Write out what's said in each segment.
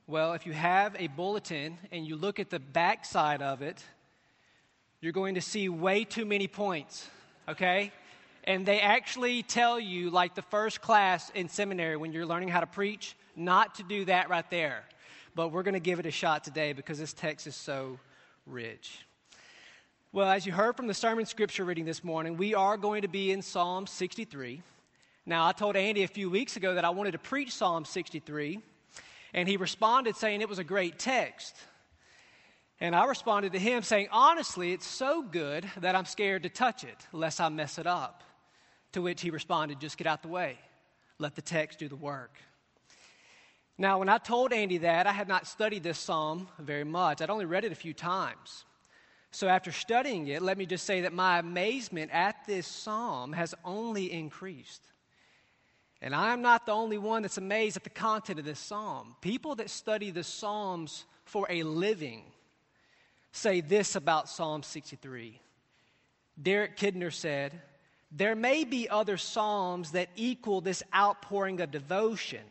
Well, if you have a bulletin and you look at the back side of it, you're going to see way too many points, okay? And they actually tell you, like the first class in seminary when you're learning how to preach, not to do that right there. But we're going to give it a shot today because this text is so rich. Well, as you heard from the sermon scripture reading this morning, we are going to be in Psalm 63. Now, I told Andy a few weeks ago that I wanted to preach Psalm 63, and he responded saying it was a great text. And I responded to him saying, honestly, it's so good that I'm scared to touch it, lest I mess it up. To which he responded, just get out the way. Let the text do the work. Now, when I told Andy that, I had not studied this psalm very much. I'd only read it a few times. So after studying it, let me just say that my amazement at this psalm has only increased. And I'm not the only one that's amazed at the content of this psalm. People that study the Psalms for a living say this about Psalm 63. Derek Kidner said, there may be other psalms that equal this outpouring of devotion.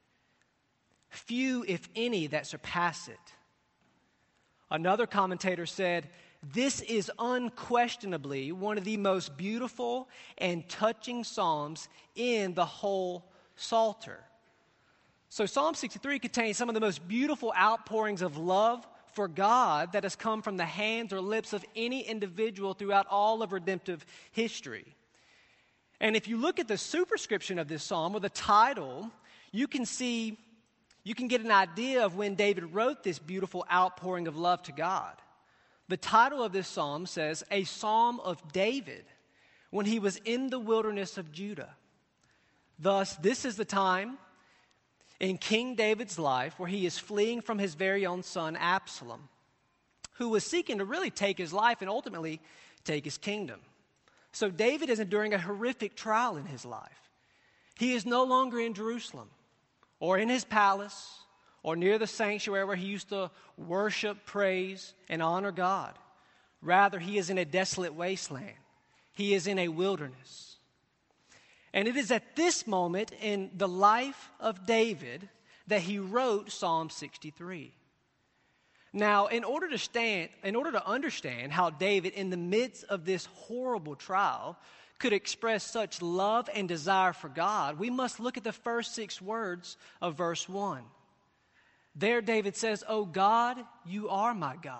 Few, if any, that surpass it. Another commentator said, this is unquestionably one of the most beautiful and touching psalms in the whole Psalter. So Psalm 63 contains some of the most beautiful outpourings of love for God that has come from the hands or lips of any individual throughout all of redemptive history. And if you look at the superscription of this psalm, or the title, you can get an idea of when David wrote this beautiful outpouring of love to God. The title of this psalm says, A Psalm of David, when he was in the wilderness of Judah. Thus, this is the time in King David's life where he is fleeing from his very own son, Absalom, who was seeking to really take his life and ultimately take his kingdom. So David is enduring a horrific trial in his life. He is no longer in Jerusalem or in his palace or near the sanctuary where he used to worship, praise, and honor God. Rather, he is in a desolate wasteland. He is in a wilderness. And it is at this moment in the life of David that he wrote Psalm 63. Now, in order to understand how David, in the midst of this horrible trial, could express such love and desire for God, we must look at the first 6 words of verse 1. There David says, "O God, you are my God."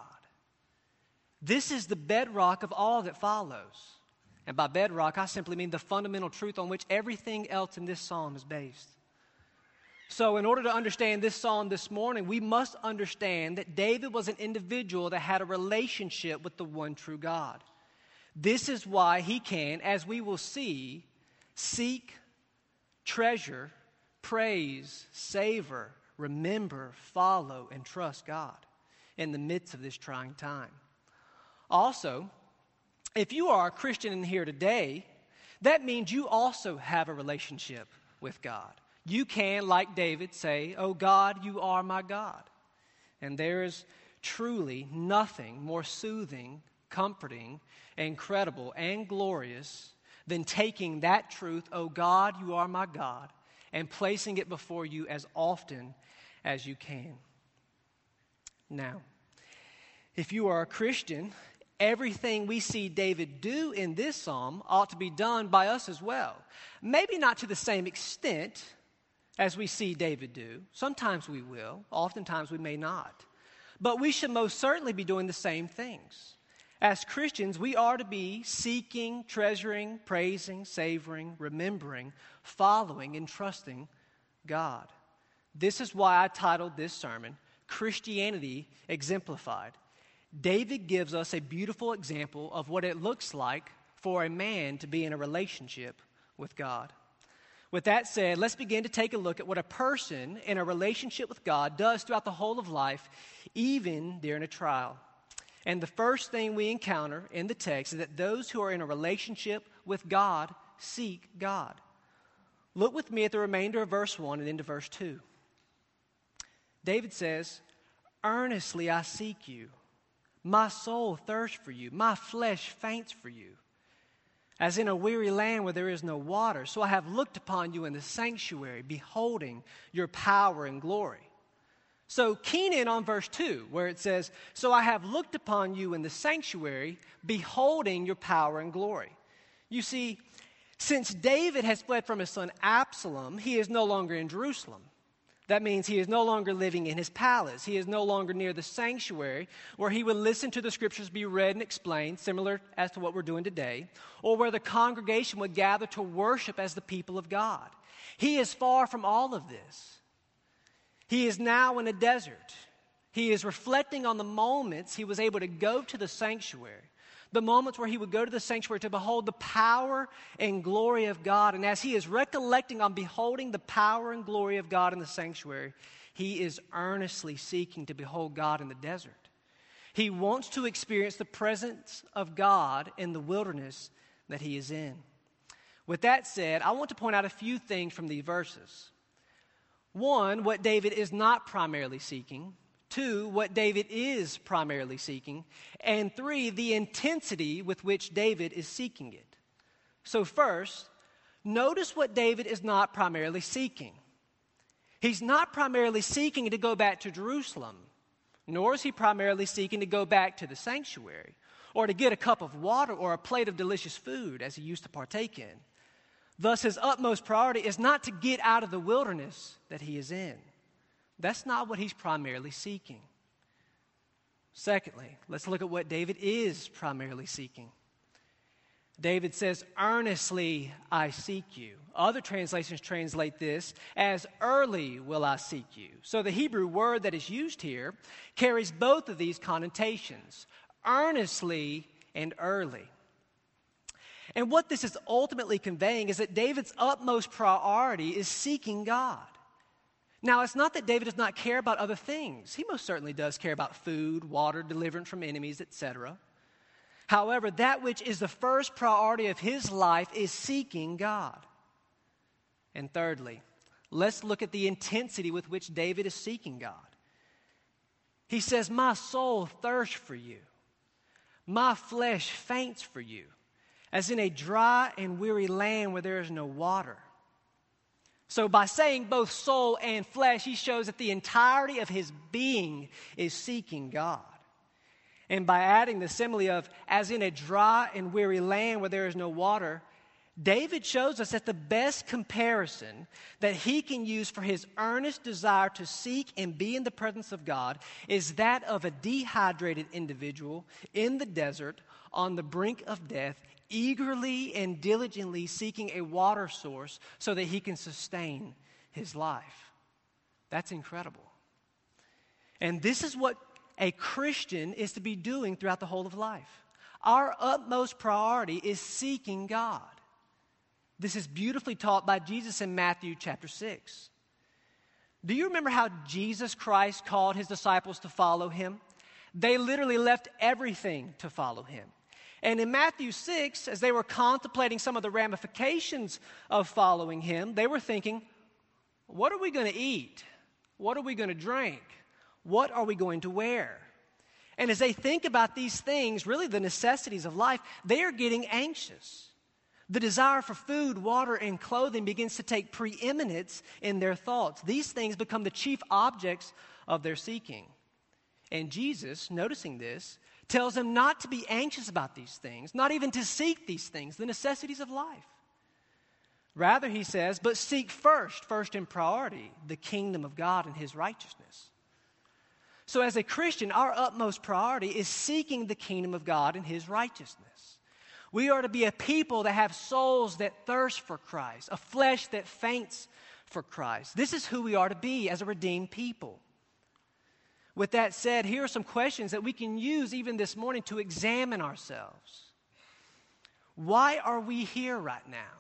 This is the bedrock of all that follows. And by bedrock, I simply mean the fundamental truth on which everything else in this psalm is based. So in order to understand this psalm this morning, we must understand that David was an individual that had a relationship with the one true God. This is why he can, as we will see, seek, treasure, praise, savor, remember, follow, and trust God in the midst of this trying time. Also, if you are a Christian in here today, that means you also have a relationship with God. You can, like David, say, "Oh God, you are my God." And there is truly nothing more soothing, comforting, incredible, and glorious than taking that truth, "Oh God, you are my God," and placing it before you as often as you can. Now, if you are a Christian, everything we see David do in this psalm ought to be done by us as well. Maybe not to the same extent as we see David do. Sometimes we will. Oftentimes we may not. But we should most certainly be doing the same things. As Christians, we are to be seeking, treasuring, praising, savoring, remembering, following, and trusting God. This is why I titled this sermon, Christianity Exemplified. David gives us a beautiful example of what it looks like for a man to be in a relationship with God. With that said, let's begin to take a look at what a person in a relationship with God does throughout the whole of life, even during a trial. And the first thing we encounter in the text is that those who are in a relationship with God seek God. Look with me at the remainder of verse 1 and into verse 2. David says, "Earnestly I seek you. My soul thirsts for you. My flesh faints for you. As in a weary land where there is no water, so I have looked upon you in the sanctuary, beholding your power and glory." So keen in on verse 2, where it says, "So I have looked upon you in the sanctuary, beholding your power and glory." You see, since David has fled from his son Absalom, he is no longer in Jerusalem. That means he is no longer living in his palace. He is no longer near the sanctuary where he would listen to the scriptures be read and explained, similar as to what we're doing today, or where the congregation would gather to worship as the people of God. He is far from all of this. He is now in a desert. He is reflecting on the moments he was able to go to the sanctuary, the moments where he would go to the sanctuary to behold the power and glory of God. And as he is recollecting on beholding the power and glory of God in the sanctuary, he is earnestly seeking to behold God in the desert. He wants to experience the presence of God in the wilderness that he is in. With that said, I want to point out a few things from these verses. One, what David is not primarily seeking. Two, what David is primarily seeking. And three, the intensity with which David is seeking it. So first, notice what David is not primarily seeking. He's not primarily seeking to go back to Jerusalem, nor is he primarily seeking to go back to the sanctuary or to get a cup of water or a plate of delicious food as he used to partake in. Thus, his utmost priority is not to get out of the wilderness that he is in. That's not what he's primarily seeking. Secondly, let's look at what David is primarily seeking. David says, "Earnestly I seek you." Other translations translate this as "early will I seek you." So the Hebrew word that is used here carries both of these connotations, earnestly and early. And what this is ultimately conveying is that David's utmost priority is seeking God. Now, it's not that David does not care about other things. He most certainly does care about food, water, deliverance from enemies, etc. However, that which is the first priority of his life is seeking God. And thirdly, let's look at the intensity with which David is seeking God. He says, "My soul thirsts for you. My flesh faints for you, as in a dry and weary land where there is no water." So by saying both soul and flesh, he shows that the entirety of his being is seeking God. And by adding the simile of "as in a dry and weary land where there is no water," David shows us that the best comparison that he can use for his earnest desire to seek and be in the presence of God is that of a dehydrated individual in the desert on the brink of death, eagerly and diligently seeking a water source so that he can sustain his life. That's incredible. And this is what a Christian is to be doing throughout the whole of life. Our utmost priority is seeking God. This is beautifully taught by Jesus in Matthew chapter 6. Do you remember how Jesus Christ called his disciples to follow him? They literally left everything to follow him. And in Matthew 6, as they were contemplating some of the ramifications of following him, they were thinking, what are we going to eat? What are we going to drink? What are we going to wear? And as they think about these things, really the necessities of life, they are getting anxious. The desire for food, water, and clothing begins to take preeminence in their thoughts. These things become the chief objects of their seeking. And Jesus, noticing this, tells them not to be anxious about these things, not even to seek these things, the necessities of life. Rather, he says, but seek first in priority, the kingdom of God and his righteousness. So as a Christian, our utmost priority is seeking the kingdom of God and his righteousness. We are to be a people that have souls that thirst for Christ, a flesh that faints for Christ. This is who we are to be as a redeemed people. With that said, here are some questions that we can use even this morning to examine ourselves. Why are we here right now?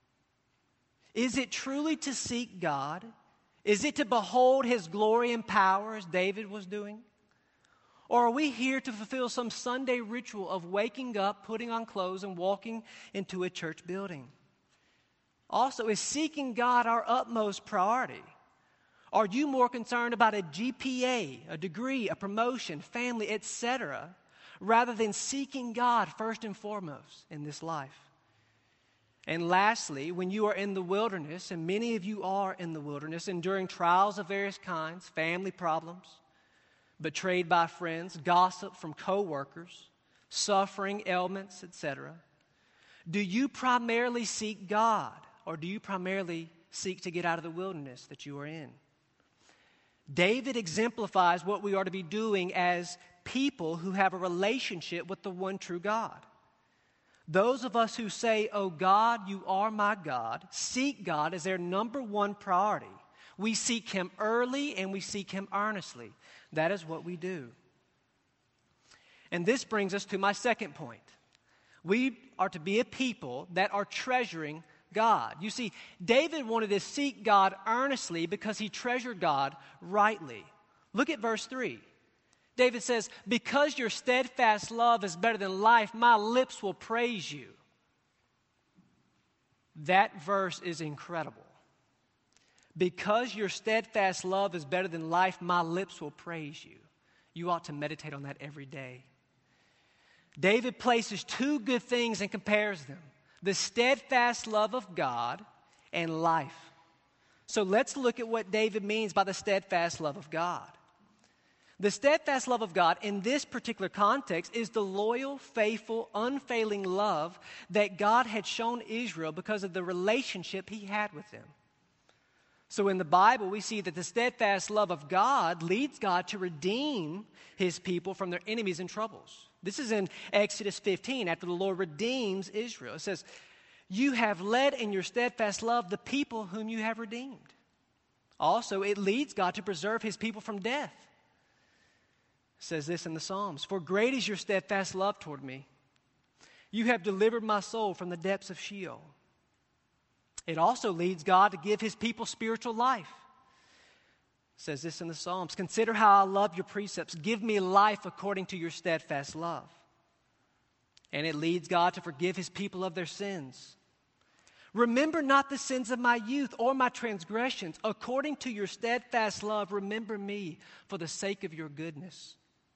Is it truly to seek God? Is it to behold his glory and power as David was doing? Or are we here to fulfill some Sunday ritual of waking up, putting on clothes, and walking into a church building? Also, is seeking God our utmost priority? Are you more concerned about a GPA, a degree, a promotion, family, etc., rather than seeking God first and foremost in this life? And lastly, when you are in the wilderness, and many of you are in the wilderness, enduring trials of various kinds, family problems, betrayed by friends, gossip from coworkers, suffering, ailments, etc., do you primarily seek God, or do you primarily seek to get out of the wilderness that you are in? David exemplifies what we are to be doing as people who have a relationship with the one true God. Those of us who say, "Oh God, you are my God," seek God as their number one priority. We seek Him early and we seek Him earnestly. That is what we do. And this brings us to my second point. We are to be a people that are treasuring God. You see, David wanted to seek God earnestly because he treasured God rightly. Look at verse 3. David says, "Because your steadfast love is better than life, my lips will praise you." That verse is incredible. Because your steadfast love is better than life, my lips will praise you. You ought to meditate on that every day. David places two good things and compares them: the steadfast love of God and life. So let's look at what David means by the steadfast love of God. The steadfast love of God in this particular context is the loyal, faithful, unfailing love that God had shown Israel because of the relationship He had with them. So in the Bible, we see that the steadfast love of God leads God to redeem His people from their enemies and troubles. This is in Exodus 15, after the Lord redeems Israel. It says, "You have led in your steadfast love the people whom you have redeemed." Also, it leads God to preserve His people from death. It says this in the Psalms, "For great is your steadfast love toward me. You have delivered my soul from the depths of Sheol." It also leads God to give His people spiritual life. It says this in the Psalms, "Consider how I love your precepts. Give me life according to your steadfast love." And it leads God to forgive His people of their sins. "Remember not the sins of my youth or my transgressions. According to your steadfast love, remember me for the sake of your goodness."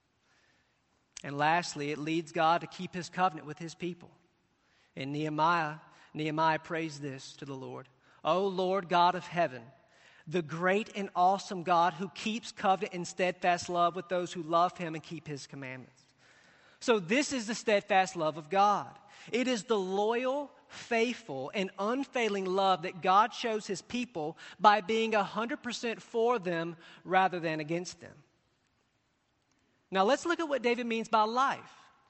And lastly, it leads God to keep His covenant with His people. In Nehemiah prays this to the Lord: "O Lord God of heaven, the great and awesome God who keeps covenant and steadfast love with those who love Him and keep His commandments." So this is the steadfast love of God. It is the loyal, faithful, and unfailing love that God shows His people by being 100% for them rather than against them. Now let's look at what David means by life.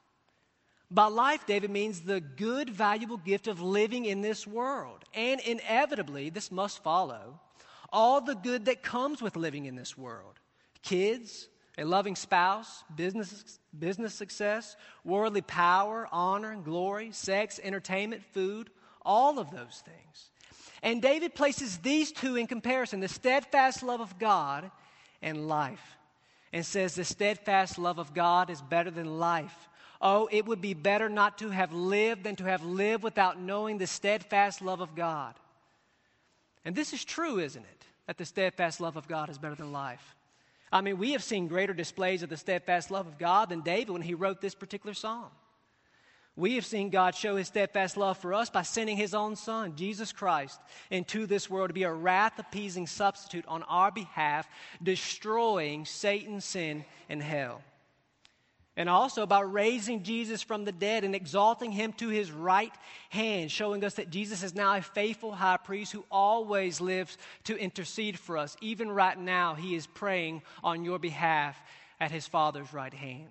By life, David means the good, valuable gift of living in this world. And inevitably, this must follow all the good that comes with living in this world: kids, a loving spouse, business success, worldly power, honor, and glory, sex, entertainment, food, all of those things. And David places these two in comparison, the steadfast love of God and life, and says the steadfast love of God is better than life. Oh, it would be better not to have lived than to have lived without knowing the steadfast love of God. And this is true, isn't it? That the steadfast love of God is better than life. I mean, we have seen greater displays of the steadfast love of God than David when he wrote this particular psalm. We have seen God show His steadfast love for us by sending His own Son, Jesus Christ, into this world to be a wrath-appeasing substitute on our behalf, destroying Satan, sin, and hell. And also by raising Jesus from the dead and exalting Him to His right hand, showing us that Jesus is now a faithful high priest who always lives to intercede for us. Even right now, He is praying on your behalf at His Father's right hand.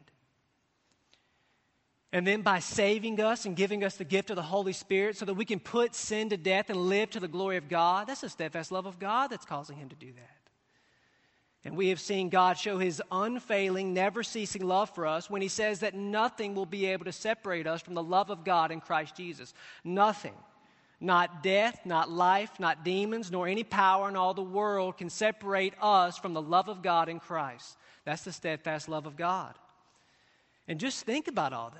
And then by saving us and giving us the gift of the Holy Spirit so that we can put sin to death and live to the glory of God, that's the steadfast love of God that's causing Him to do that. And we have seen God show His unfailing, never-ceasing love for us when He says that nothing will be able to separate us from the love of God in Christ Jesus. Nothing. Not death, not life, not demons, nor any power in all the world can separate us from the love of God in Christ. That's the steadfast love of God. And just think about all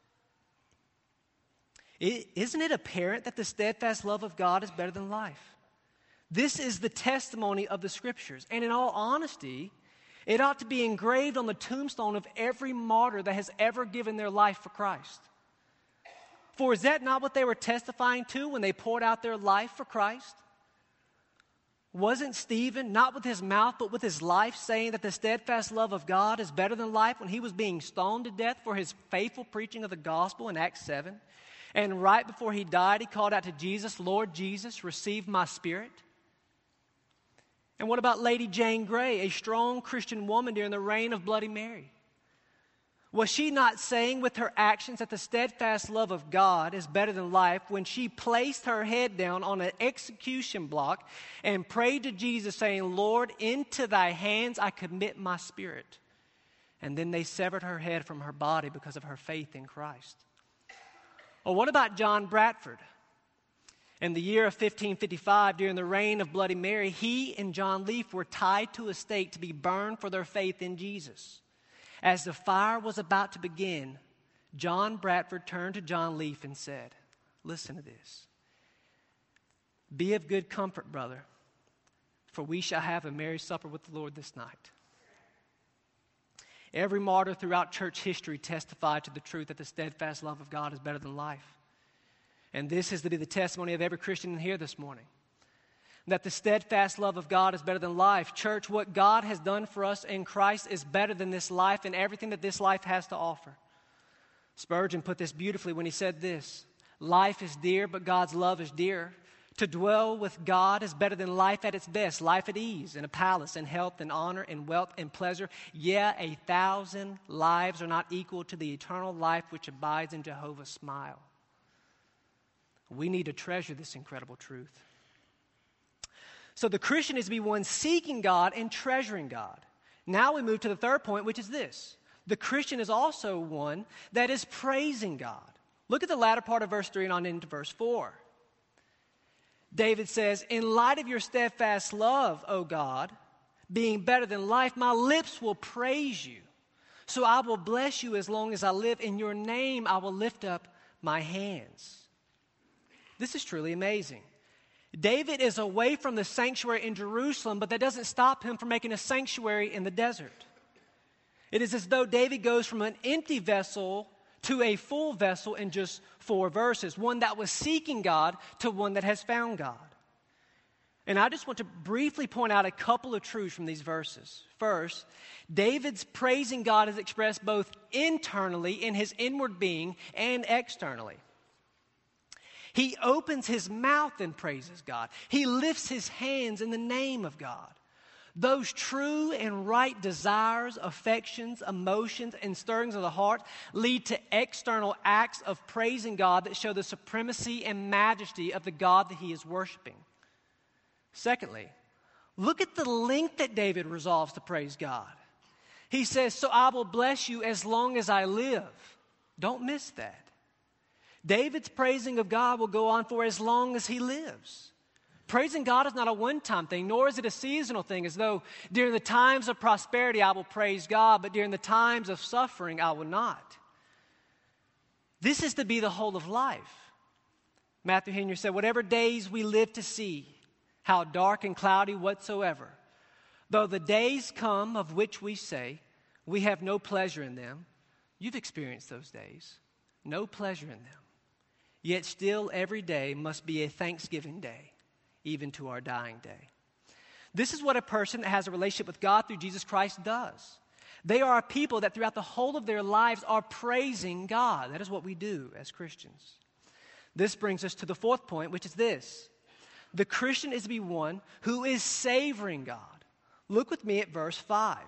that. Isn't it apparent that the steadfast love of God is better than life? This is the testimony of the Scriptures. And in all honesty, it ought to be engraved on the tombstone of every martyr that has ever given their life for Christ. For is that not what they were testifying to when they poured out their life for Christ? Wasn't Stephen, not with his mouth, but with his life, saying that the steadfast love of God is better than life when he was being stoned to death for his faithful preaching of the gospel in Acts 7? And right before he died, he called out to Jesus, Lord Jesus, receive my spirit. And what about Lady Jane Grey, a strong Christian woman during the reign of Bloody Mary? Was she not saying with her actions that the steadfast love of God is better than life when she placed her head down on an execution block and prayed to Jesus saying, Lord, into thy hands I commit my spirit. And then they severed her head from her body because of her faith in Christ. Or what about John Bradford? In the year of 1555, during the reign of Bloody Mary, he and John Leaf were tied to a stake to be burned for their faith in Jesus. As the fire was about to begin, John Bradford turned to John Leaf and said, listen to this. Be of good comfort, brother, for we shall have a merry supper with the Lord this night. Every martyr throughout church history testified to the truth that the steadfast love of God is better than life. And this is to be the testimony of every Christian in here this morning. That the steadfast love of God is better than life. Church, what God has done for us in Christ is better than this life and everything that this life has to offer. Spurgeon put this beautifully when he said this, life is dear, but God's love is dearer. To dwell with God is better than life at its best, life at ease, in a palace, in health, and honor, and wealth, and pleasure. Yeah, 1,000 lives are not equal to the eternal life which abides in Jehovah's smile. We need to treasure this incredible truth. So the Christian is to be one seeking God and treasuring God. Now we move to the third point, which is this. The Christian is also one that is praising God. Look at the latter part of verse 3 and on into verse 4. David says, in light of your steadfast love, O God, being better than life, my lips will praise you. So I will bless you as long as I live. In your name I will lift up my hands. This is truly amazing. David is away from the sanctuary in Jerusalem, but that doesn't stop him from making a sanctuary in the desert. It is as though David goes from an empty vessel to a full vessel in just 4 verses, one that was seeking God to one that has found God. And I just want to briefly point out a couple of truths from these verses. First, David's praising God is expressed both internally in his inward being and externally. He opens his mouth and praises God. He lifts his hands in the name of God. Those true and right desires, affections, emotions, and stirrings of the heart lead to external acts of praising God that show the supremacy and majesty of the God that he is worshiping. Secondly, look at the length that David resolves to praise God. He says, so I will bless you as long as I live. Don't miss that. David's praising of God will go on for as long as he lives. Praising God is not a one-time thing, nor is it a seasonal thing, as though during the times of prosperity I will praise God, but during the times of suffering I will not. This is to be the whole of life. Matthew Henry said, whatever days we live to see, how dark and cloudy whatsoever, though the days come of which we say we have no pleasure in them, you've experienced those days, no pleasure in them. Yet still every day must be a thanksgiving day, even to our dying day. This is what a person that has a relationship with God through Jesus Christ does. They are a people that throughout the whole of their lives are praising God. That is what we do as Christians. This brings us to the fourth point, which is this. The Christian is to be one who is savoring God. Look with me at verse 5.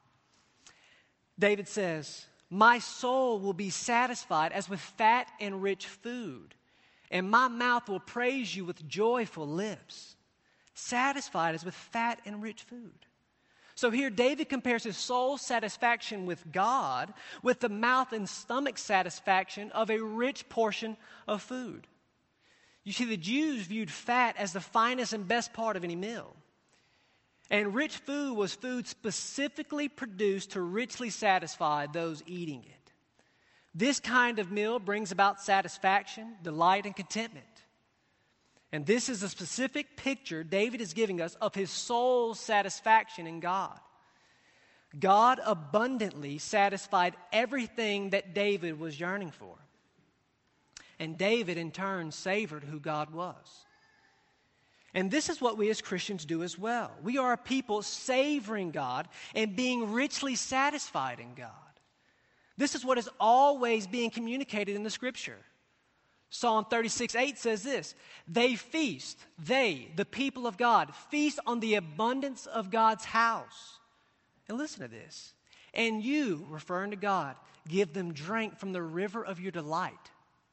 David says, my soul will be satisfied as with fat and rich food, and my mouth will praise you with joyful lips. Satisfied as with fat and rich food. So here David compares his soul satisfaction with God with the mouth and stomach satisfaction of a rich portion of food. You see, the Jews viewed fat as the finest and best part of any meal. And rich food was food specifically produced to richly satisfy those eating it. This kind of meal brings about satisfaction, delight, and contentment. And this is a specific picture David is giving us of his soul's satisfaction in God. God abundantly satisfied everything that David was yearning for. And David, in turn, savored who God was. And this is what we as Christians do as well. We are a people savoring God and being richly satisfied in God. This is what is always being communicated in the Scripture. Psalm 36:8 says this, they, the people of God, feast on the abundance of God's house. And listen to this. And you, referring to God, give them drink from the river of your delight.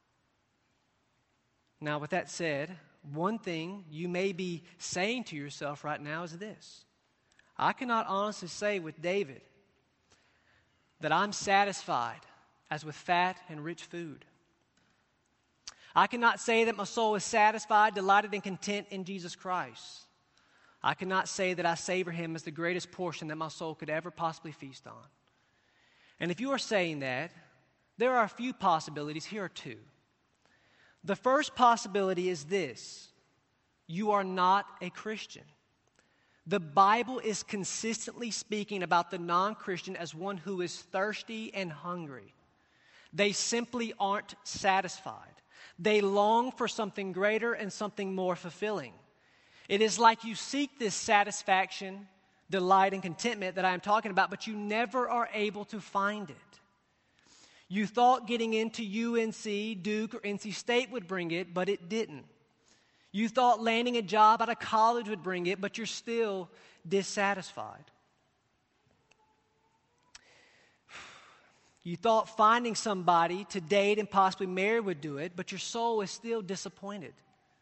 Now, with that said, one thing you may be saying to yourself right now is this. I cannot honestly say with David that I'm satisfied as with fat and rich food. I cannot say that my soul is satisfied, delighted, and content in Jesus Christ. I cannot say that I savor him as the greatest portion that my soul could ever possibly feast on. And if you are saying that, there are a few possibilities. Here are two. The first possibility is this. You are not a Christian. The Bible is consistently speaking about the non-Christian as one who is thirsty and hungry. They simply aren't satisfied. They long for something greater and something more fulfilling. It is like you seek this satisfaction, delight, and contentment that I am talking about, but you never are able to find it. You thought getting into UNC, Duke, or NC State would bring it, but it didn't. You thought landing a job out of college would bring it, but you're still dissatisfied. You thought finding somebody to date and possibly marry would do it, but your soul is still disappointed.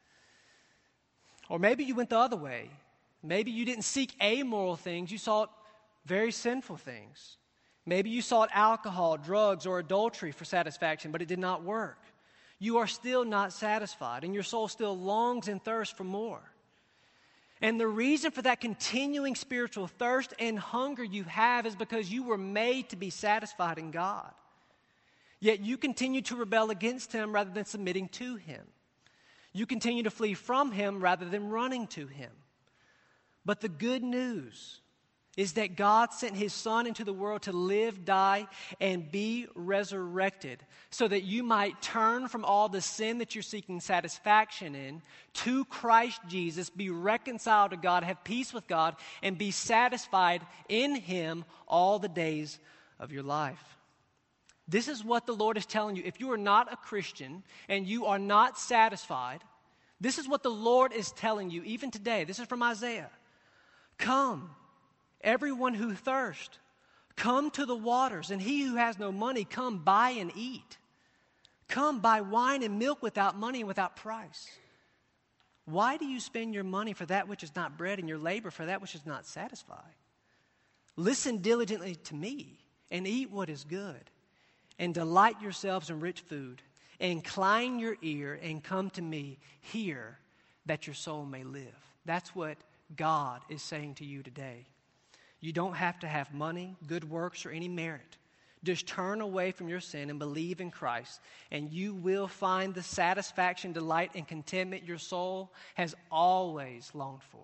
Or maybe you went the other way. Maybe you didn't seek amoral things, you sought very sinful things. Maybe you sought alcohol, drugs, or adultery for satisfaction, but it did not work. You are still not satisfied, and your soul still longs and thirsts for more. And the reason for that continuing spiritual thirst and hunger you have is because you were made to be satisfied in God. Yet you continue to rebel against him rather than submitting to him. You continue to flee from him rather than running to him. But the good news is that God sent his Son into the world to live, die, and be resurrected so that you might turn from all the sin that you're seeking satisfaction in to Christ Jesus, be reconciled to God, have peace with God, and be satisfied in him all the days of your life. This is what the Lord is telling you. If you are not a Christian and you are not satisfied, this is what the Lord is telling you even today. This is from Isaiah. Come, everyone who thirsts, come to the waters, and he who has no money, come buy and eat. Come buy wine and milk without money and without price. Why do you spend your money for that which is not bread and your labor for that which is not satisfied? Listen diligently to me and eat what is good, and delight yourselves in rich food. Incline your ear and come to me, hear that your soul may live. That's what God is saying to you today. You don't have to have money, good works, or any merit. Just turn away from your sin and believe in Christ, and you will find the satisfaction, delight, and contentment your soul has always longed for.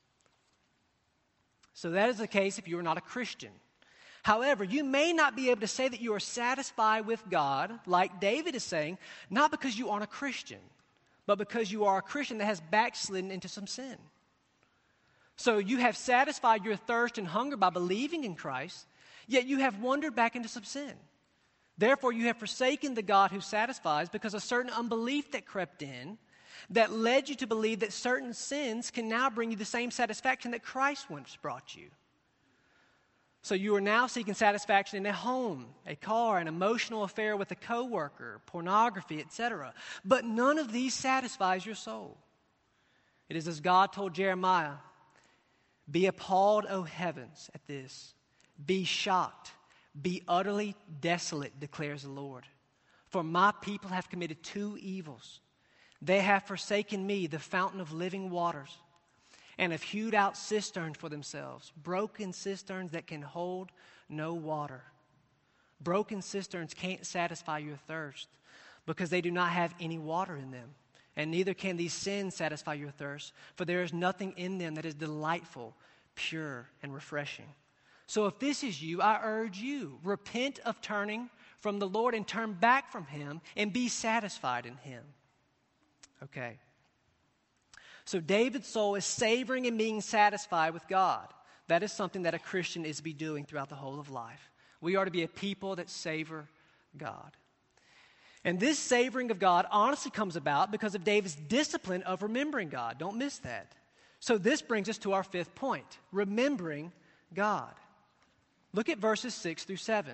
So that is the case if you are not a Christian. However, you may not be able to say that you are satisfied with God, like David is saying, not because you aren't a Christian, but because you are a Christian that has backslidden into some sin. So you have satisfied your thirst and hunger by believing in Christ, yet you have wandered back into some sin. Therefore, you have forsaken the God who satisfies because of certain unbelief that crept in that led you to believe that certain sins can now bring you the same satisfaction that Christ once brought you. So you are now seeking satisfaction in a home, a car, an emotional affair with a coworker, pornography, etc. But none of these satisfies your soul. It is as God told Jeremiah, "Be appalled, O heavens, at this. Be shocked. Be utterly desolate, declares the Lord. For my people have committed two evils. They have forsaken me, the fountain of living waters, and have hewed out cisterns for themselves, broken cisterns that can hold no water." Broken cisterns can't satisfy your thirst because they do not have any water in them. And neither can these sins satisfy your thirst, for there is nothing in them that is delightful, pure, and refreshing. So if this is you, I urge you, repent of turning from the Lord and turn back from him and be satisfied in him. Okay. So David's soul is savoring and being satisfied with God. That is something that a Christian is to be doing throughout the whole of life. We are to be a people that savor God. And this savoring of God honestly comes about because of David's discipline of remembering God. Don't miss that. So this brings us to our fifth point, remembering God. Look at verses 6 through 7.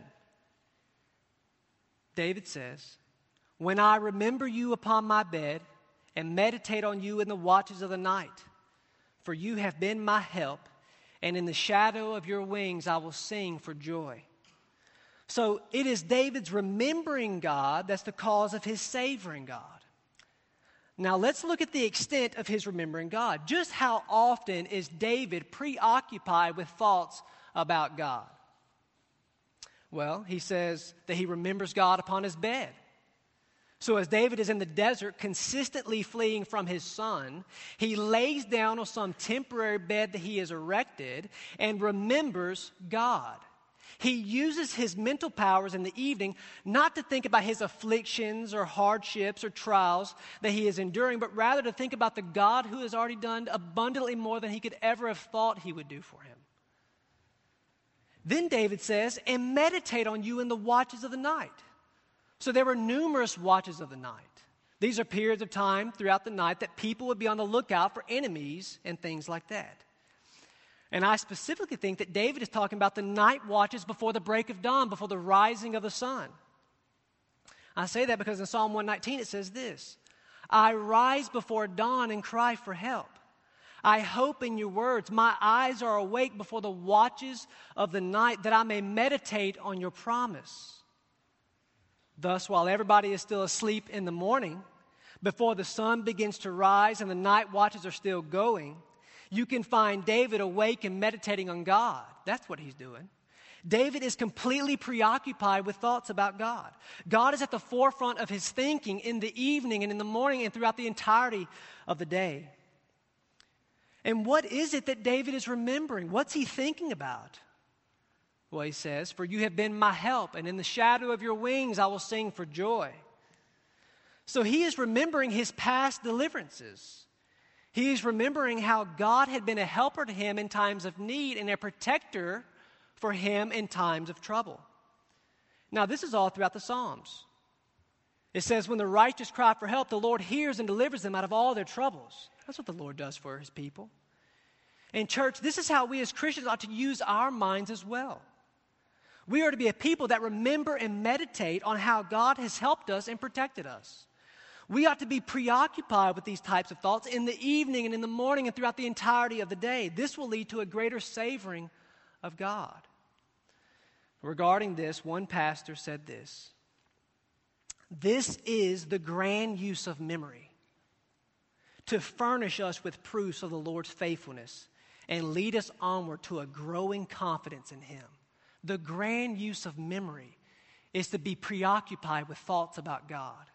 David says, "When I remember you upon my bed and meditate on you in the watches of the night, for you have been my help, and in the shadow of your wings I will sing for joy." So it is David's remembering God that's the cause of his savoring God. Now let's look at the extent of his remembering God. Just how often is David preoccupied with thoughts about God? Well, he says that he remembers God upon his bed. So as David is in the desert consistently fleeing from his son, he lays down on some temporary bed that he has erected and remembers God. He uses his mental powers in the evening not to think about his afflictions or hardships or trials that he is enduring, but rather to think about the God who has already done abundantly more than he could ever have thought he would do for him. Then David says, "And meditate on you in the watches of the night." So there were numerous watches of the night. These are periods of time throughout the night that people would be on the lookout for enemies and things like that. And I specifically think that David is talking about the night watches before the break of dawn, before the rising of the sun. I say that because in Psalm 119 it says this, "I rise before dawn and cry for help. I hope in your words. My eyes are awake before the watches of the night, that I may meditate on your promise." Thus, while everybody is still asleep in the morning, before the sun begins to rise and the night watches are still going, you can find David awake and meditating on God. That's what he's doing. David is completely preoccupied with thoughts about God. God is at the forefront of his thinking in the evening and in the morning and throughout the entirety of the day. And what is it that David is remembering? What's he thinking about? Well, he says, "For you have been my help, and in the shadow of your wings I will sing for joy." So he is remembering his past deliverances. He is remembering how God had been a helper to him in times of need and a protector for him in times of trouble. Now, this is all throughout the Psalms. It says, "When the righteous cry for help, the Lord hears and delivers them out of all their troubles." That's what the Lord does for his people. And church, this is how we as Christians ought to use our minds as well. We are to be a people that remember and meditate on how God has helped us and protected us. We ought to be preoccupied with these types of thoughts in the evening and in the morning and throughout the entirety of the day. This will lead to a greater savoring of God. Regarding this, one pastor said this, "This is the grand use of memory, to furnish us with proofs of the Lord's faithfulness and lead us onward to a growing confidence in Him." The grand use of memory is to be preoccupied with thoughts about God.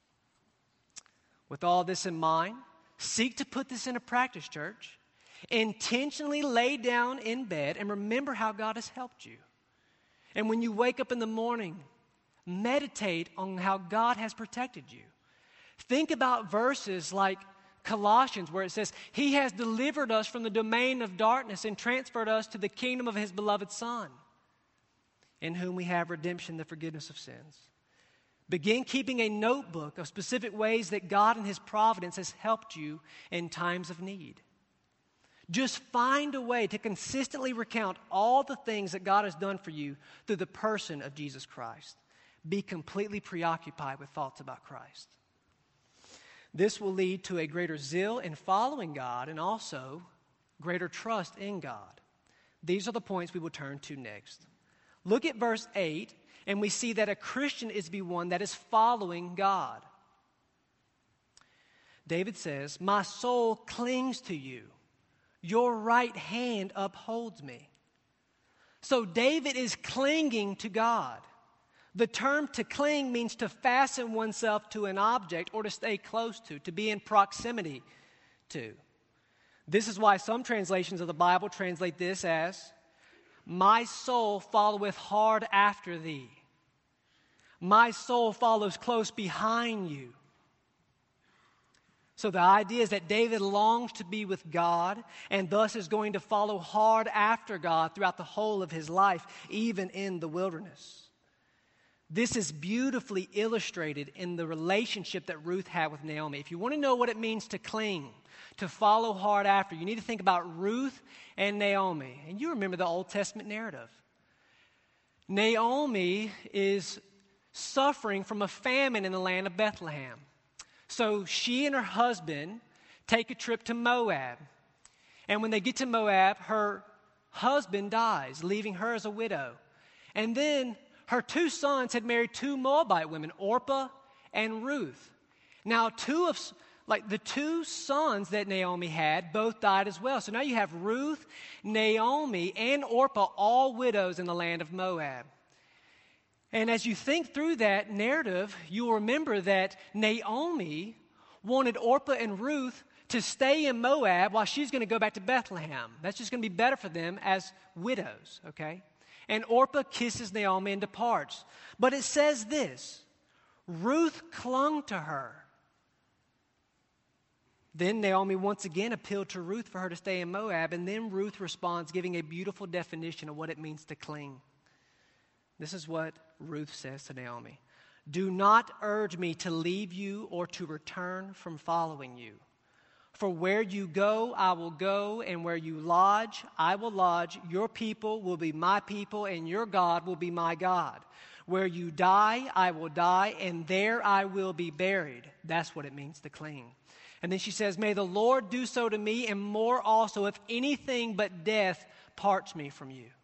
With all this in mind, seek to put this into practice, church. Intentionally lay down in bed and remember how God has helped you. And when you wake up in the morning, meditate on how God has protected you. Think about verses like Colossians, where it says, "He has delivered us from the domain of darkness and transferred us to the kingdom of His beloved Son, in whom we have redemption, the forgiveness of sins." Begin keeping a notebook of specific ways that God in His providence has helped you in times of need. Just find a way to consistently recount all the things that God has done for you through the person of Jesus Christ. Be completely preoccupied with thoughts about Christ. This will lead to a greater zeal in following God and also greater trust in God. These are the points we will turn to next. Look at verse 8, and we see that a Christian is to be one that is following God. David says, "My soul clings to you. Your right hand upholds me." So David is clinging to God. The term to cling means to fasten oneself to an object or to stay close to be in proximity to. This is why some translations of the Bible translate this as, "My soul followeth hard after thee." My soul follows close behind you. So the idea is that David longs to be with God and thus is going to follow hard after God throughout the whole of his life, even in the wilderness. This is beautifully illustrated in the relationship that Ruth had with Naomi. If you want to know what it means to cling, to follow hard after, you need to think about Ruth and Naomi. And you remember the Old Testament narrative. Naomi is suffering from a famine in the land of Bethlehem. So she and her husband take a trip to Moab. And when they get to Moab, her husband dies, leaving her as a widow. And then her two sons had married two Moabite women, Orpah and Ruth. Now, the two sons that Naomi had both died as well. So now you have Ruth, Naomi, and Orpah, all widows in the land of Moab. And as you think through that narrative, you'll remember that Naomi wanted Orpah and Ruth to stay in Moab while she's going to go back to Bethlehem. That's just going to be better for them as widows, okay? And Orpah kisses Naomi and departs. But it says this, Ruth clung to her. Then Naomi once again appealed to Ruth for her to stay in Moab, and then Ruth responds, giving a beautiful definition of what it means to cling. This is what Ruth says to Naomi. Do not urge me to leave you or to return from following you. For where you go, I will go, and where you lodge, I will lodge. Your people will be my people, and your God will be my God. Where you die, I will die, and there I will be buried. That's what it means to cling. And then she says, may the Lord do so to me, and more also, if anything but death parts me from you.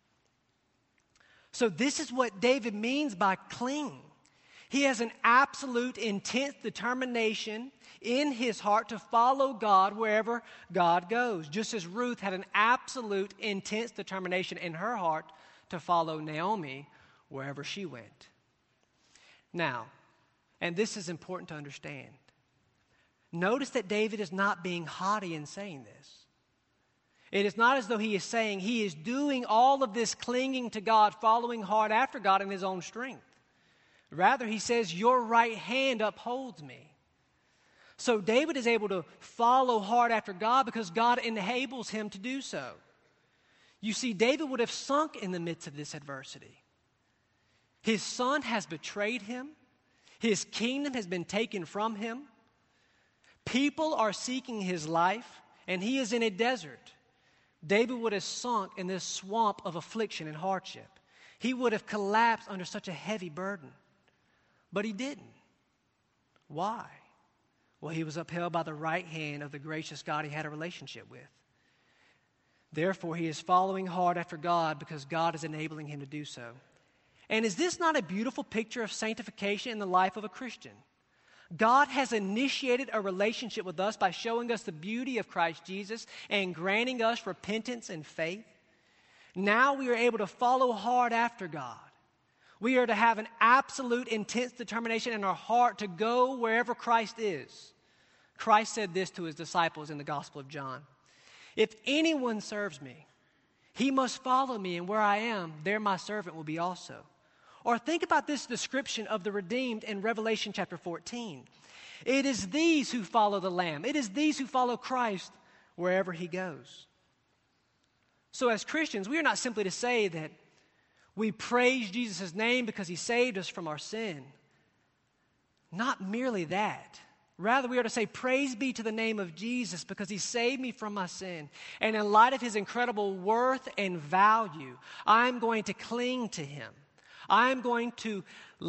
So this is what David means by cling. He has an absolute, intense determination in his heart to follow God wherever God goes, just as Ruth had an absolute, intense determination in her heart to follow Naomi wherever she went. Now, and this is important to understand, notice that David is not being haughty in saying this. It is not as though he is saying he is doing all of this clinging to God, following hard after God in his own strength. Rather, he says, your right hand upholds me. So David is able to follow hard after God because God enables him to do so. You see, David would have sunk in the midst of this adversity. His son has betrayed him. His kingdom has been taken from him. People are seeking his life, and he is in a desert. David would have sunk in this swamp of affliction and hardship. He would have collapsed under such a heavy burden. But he didn't. Why? Well, he was upheld by the right hand of the gracious God he had a relationship with. Therefore, he is following hard after God because God is enabling him to do so. And is this not a beautiful picture of sanctification in the life of a Christian? God has initiated a relationship with us by showing us the beauty of Christ Jesus and granting us repentance and faith. Now we are able to follow hard after God. We are to have an absolute, intense determination in our heart to go wherever Christ is. Christ said this to his disciples in the Gospel of John. If anyone serves me, he must follow me, and where I am, there my servant will be also. Or think about this description of the redeemed in Revelation chapter 14. It is these who follow the Lamb. It is these who follow Christ wherever he goes. So as Christians, we are not simply to say that we praise Jesus' name because he saved us from our sin. Not merely that. Rather, we are to say, praise be to the name of Jesus because he saved me from my sin. And in light of his incredible worth and value, I'm going to cling to him. I'm not going to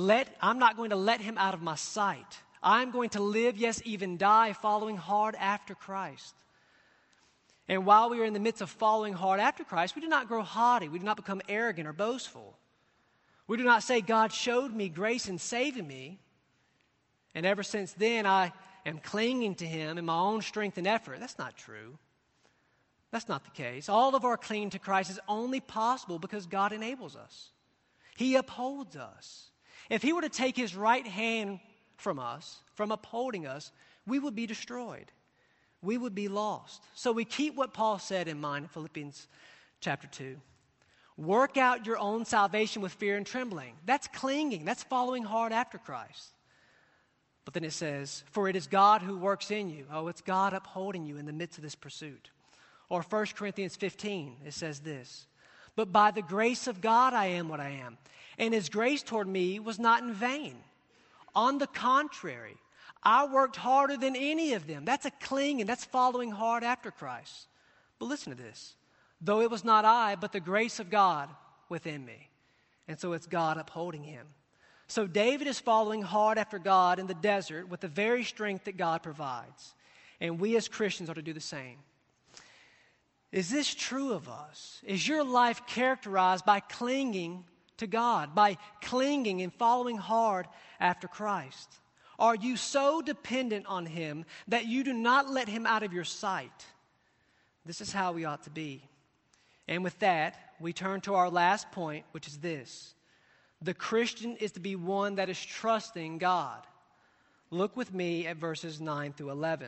let him out of my sight. I'm going to live, yes, even die, following hard after Christ. And while we are in the midst of following hard after Christ, we do not grow haughty. We do not become arrogant or boastful. We do not say, God showed me grace in saving me, and ever since then I am clinging to him in my own strength and effort. That's not true. That's not the case. All of our clinging to Christ is only possible because God enables us. He upholds us. If he were to take his right hand from us, from upholding us, we would be destroyed. We would be lost. So we keep what Paul said in mind in Philippians chapter 2. Work out your own salvation with fear and trembling. That's clinging. That's following hard after Christ. But then it says, for it is God who works in you. Oh, it's God upholding you in the midst of this pursuit. Or 1 Corinthians 15, it says this, but by the grace of God I am what I am. And his grace toward me was not in vain. On the contrary, I worked harder than any of them. That's a clinging. That's following hard after Christ. But listen to this. Though it was not I, but the grace of God within me. And so it's God upholding him. So David is following hard after God in the desert with the very strength that God provides. And we as Christians are to do the same. Is this true of us? Is your life characterized by clinging to God, by clinging and following hard after Christ? Are you so dependent on him that you do not let him out of your sight? This is how we ought to be. And with that, we turn to our last point, which is this. The Christian is to be one that is trusting God. Look with me at verses 9 through 11.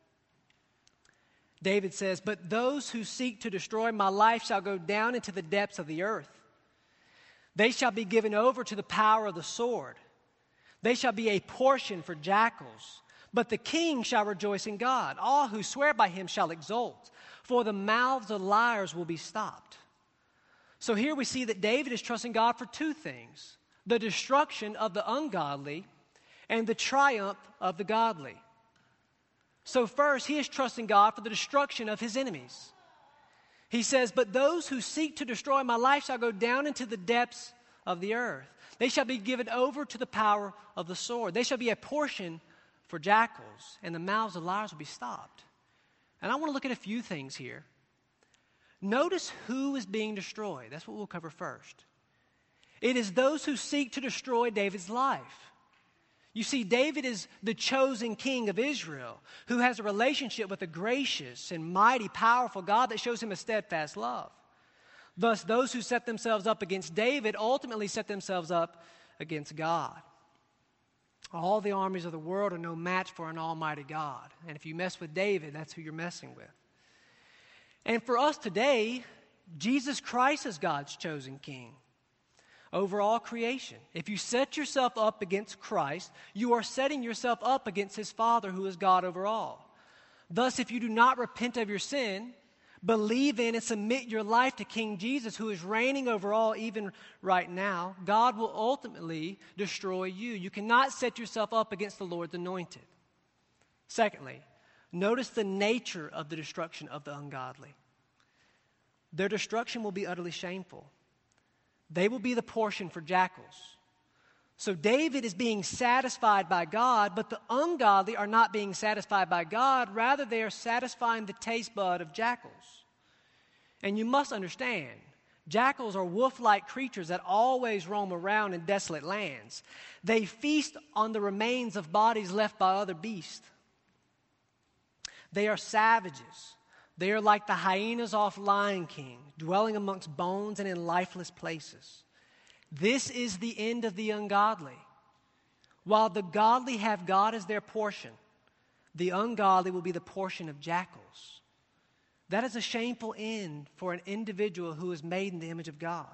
David says, but those who seek to destroy my life shall go down into the depths of the earth. They shall be given over to the power of the sword. They shall be a portion for jackals. But the king shall rejoice in God. All who swear by him shall exult, for the mouths of liars will be stopped. So here we see that David is trusting God for two things: the destruction of the ungodly and the triumph of the godly. So first, he is trusting God for the destruction of his enemies. He says, but those who seek to destroy my life shall go down into the depths of the earth. They shall be given over to the power of the sword. They shall be a portion for jackals, and the mouths of liars will be stopped. And I want to look at a few things here. Notice who is being destroyed. That's what we'll cover first. It is those who seek to destroy David's life. You see, David is the chosen king of Israel who has a relationship with a gracious and mighty, powerful God that shows him a steadfast love. Thus, those who set themselves up against David ultimately set themselves up against God. All the armies of the world are no match for an almighty God. And if you mess with David, that's who you're messing with. And for us today, Jesus Christ is God's chosen king over all creation. If you set yourself up against Christ, you are setting yourself up against his Father, who is God over all. Thus, if you do not repent of your sin, believe in and submit your life to King Jesus, who is reigning over all even right now, God will ultimately destroy you. You cannot set yourself up against the Lord's anointed. Secondly, notice the nature of the destruction of the ungodly. Their destruction will be utterly shameful. They will be the portion for jackals. So David is being satisfied by God, but the ungodly are not being satisfied by God. Rather, they are satisfying the taste bud of jackals. And you must understand, jackals are wolf-like creatures that always roam around in desolate lands. They feast on the remains of bodies left by other beasts. They are savages. They are like the hyenas off Lion King, dwelling amongst bones and in lifeless places. This is the end of the ungodly. While the godly have God as their portion, the ungodly will be the portion of jackals. That is a shameful end for an individual who is made in the image of God.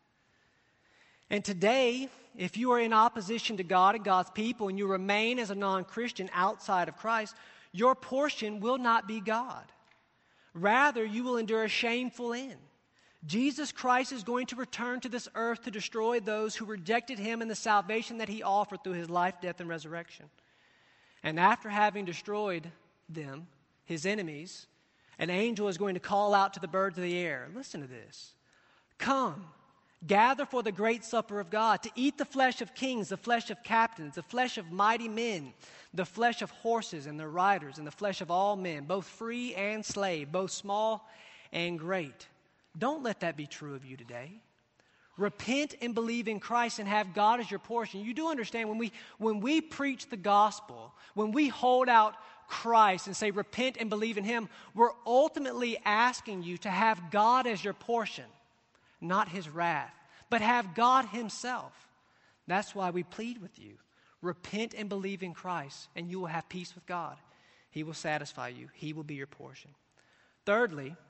And today, if you are in opposition to God and God's people and you remain as a non-Christian outside of Christ, your portion will not be God. Rather, you will endure a shameful end. Jesus Christ is going to return to this earth to destroy those who rejected him and the salvation that he offered through his life, death, and resurrection. And after having destroyed them, his enemies, an angel is going to call out to the birds of the air. Listen to this. Come, gather for the great supper of God, to eat the flesh of kings, the flesh of captains, the flesh of mighty men, the flesh of horses and their riders, and the flesh of all men, both free and slave, both small and great. Don't let that be true of you today. Repent and believe in Christ and have God as your portion. You do understand when we preach the gospel, when we hold out Christ and say repent and believe in him, we're ultimately asking you to have God as your portion, not his wrath, but have God himself. That's why we plead with you. Repent and believe in Christ, and you will have peace with God. He will satisfy you. He will be your portion. Thirdly,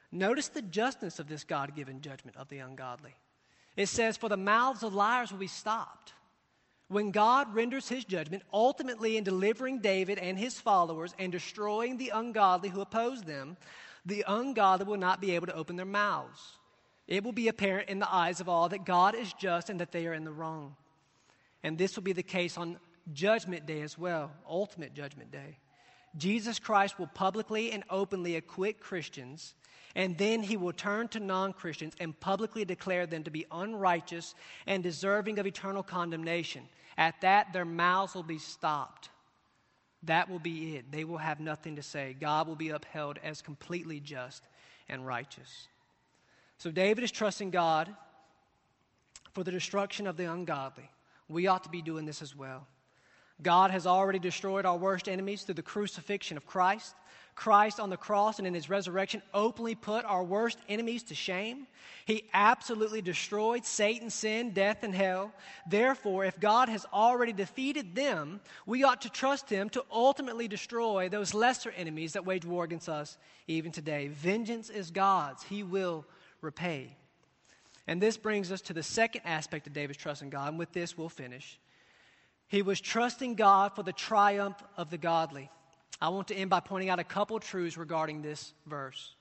Notice the justness of this God-given judgment of the ungodly. It says, for the mouths of liars will be stopped. When God renders his judgment, ultimately in delivering David and his followers and destroying the ungodly who oppose them, the ungodly will not be able to open their mouths. It will be apparent in the eyes of all that God is just and that they are in the wrong. And this will be the case on Judgment Day as well, ultimate Judgment Day. Jesus Christ will publicly and openly acquit Christians, and then he will turn to non-Christians and publicly declare them to be unrighteous and deserving of eternal condemnation. At that, their mouths will be stopped. That will be it. They will have nothing to say. God will be upheld as completely just and righteous. So David is trusting God for the destruction of the ungodly. We ought to be doing this as well. God has already destroyed our worst enemies through the crucifixion of Christ. Christ on the cross and in his resurrection openly put our worst enemies to shame. He absolutely destroyed Satan, sin, death, and hell. Therefore, if God has already defeated them, we ought to trust him to ultimately destroy those lesser enemies that wage war against us even today. Vengeance is God's. He will repay. And this brings us to the second aspect of David's trust in God, and with this we'll finish. He was trusting God for the triumph of the godly. I want to end by pointing out a couple truths regarding this verse.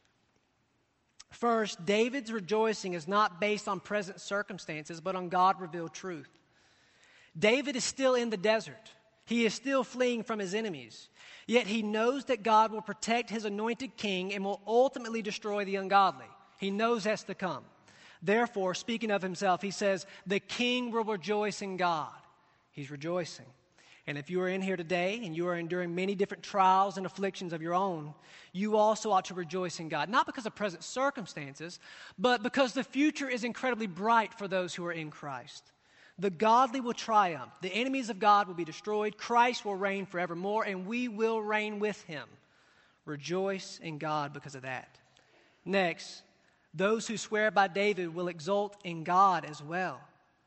First, David's rejoicing is not based on present circumstances, but on God-revealed truth. David is still in the desert. He is still fleeing from his enemies. Yet he knows that God will protect his anointed king and will ultimately destroy the ungodly. He knows that's to come. Therefore, speaking of himself, he says, the king will rejoice in God. He's rejoicing. And if you are in here today and you are enduring many different trials and afflictions of your own, you also ought to rejoice in God. Not because of present circumstances, but because the future is incredibly bright for those who are in Christ. The godly will triumph. The enemies of God will be destroyed. Christ will reign forevermore, and we will reign with him. Rejoice in God because of that. Next, those who swear by David will exult in God as well.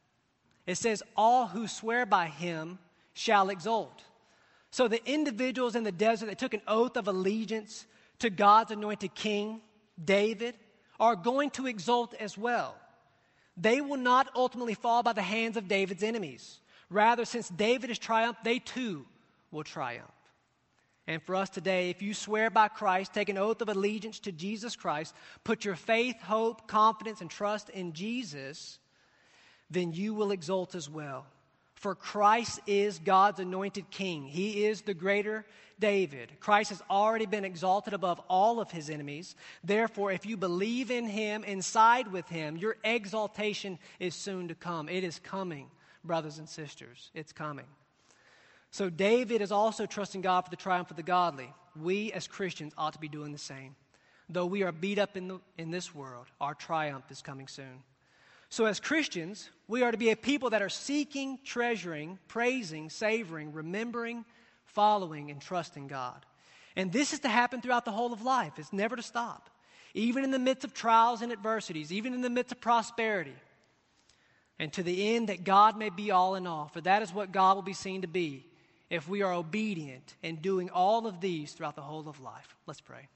It says, all who swear by him shall exult. So the individuals in the desert that took an oath of allegiance to God's anointed king, David, are going to exult as well. They will not ultimately fall by the hands of David's enemies. Rather, since David has triumphed, they too will triumph. And for us today, if you swear by Christ, take an oath of allegiance to Jesus Christ, put your faith, hope, confidence, and trust in Jesus, then you will exult as well. For Christ is God's anointed king. He is the greater David. Christ has already been exalted above all of his enemies. Therefore, if you believe in him and side with him, your exaltation is soon to come. It is coming, brothers and sisters. It's coming. So David is also trusting God for the triumph of the godly. We as Christians ought to be doing the same. Though we are beat up in this world, our triumph is coming soon. So as Christians, we are to be a people that are seeking, treasuring, praising, savoring, remembering, following, and trusting God. And this is to happen throughout the whole of life. It's never to stop. Even in the midst of trials and adversities, even in the midst of prosperity. And to the end that God may be all in all. For that is what God will be seen to be if we are obedient in doing all of these throughout the whole of life. Let's pray.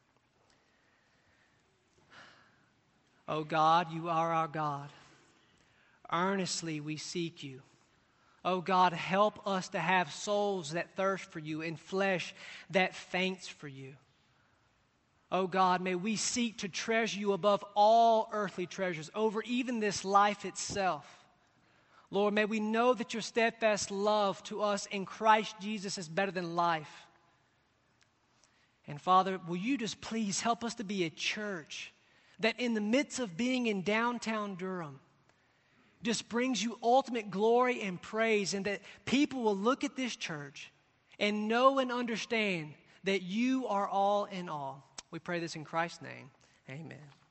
Oh God, you are our God. Earnestly we seek you. Oh God, help us to have souls that thirst for you and flesh that faints for you. Oh God, may we seek to treasure you above all earthly treasures, over even this life itself. Lord, may we know that your steadfast love to us in Christ Jesus is better than life. And Father, will you just please help us to be a church that in the midst of being in downtown Durham, just brings you ultimate glory and praise, and that people will look at this church and know and understand that you are all in all. We pray this in Christ's name. Amen.